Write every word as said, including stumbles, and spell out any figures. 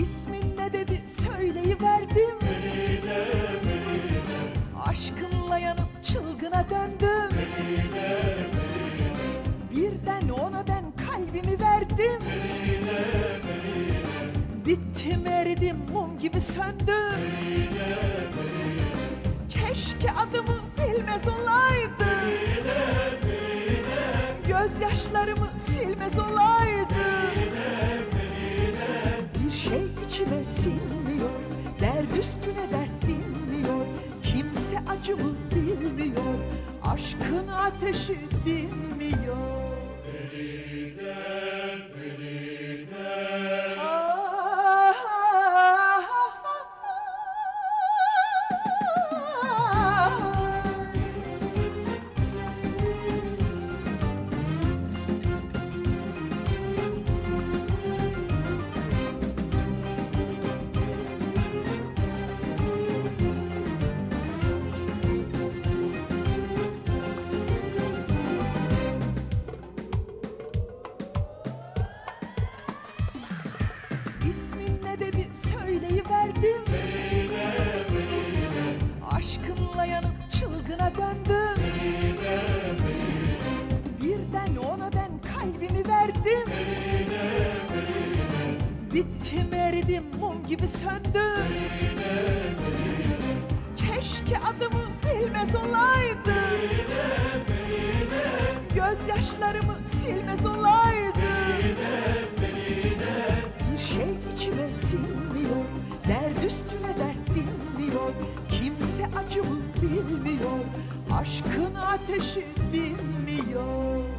İsmin ne dedi söyleyiverdim. Feride, Feride, Aşkınla yanıp çılgına döndüm. Feride, Feride, Birden ona ben kalbimi verdim. Feride, Feride, Bittim eridim mum gibi söndüm. Feride, Feride, Keşke adımı bilmez olaydı. Feride, Feride, Gözyaşlarımı silmez olaydı. Feride, Feride, Bir şey içime sinmiyor, dert üstüne dert dinmiyor. Kimse acımı bilmiyor, aşkın ateşi dinmiyor. Feride, Feride. Ah, ah, ah, ah. İsmin ne dedi söyleyiverdim. Feride, Feride, Aşkınla yanıp çılgına döndüm. Feride, Feride, Birden ona ben kalbimi verdim. Feride, Feride, Bittim eridim mum gibi söndüm. Feride, Feride, Keşke adımı bilmez olaydı. Feride, Feride, Gözyaşlarımı silmez olaydı. Feride, Feride, Bir şey içime sinmiyor, dert üstüne dert dinmiyor. Kimse acımı bilmiyor, aşkın ateşi dinmiyor.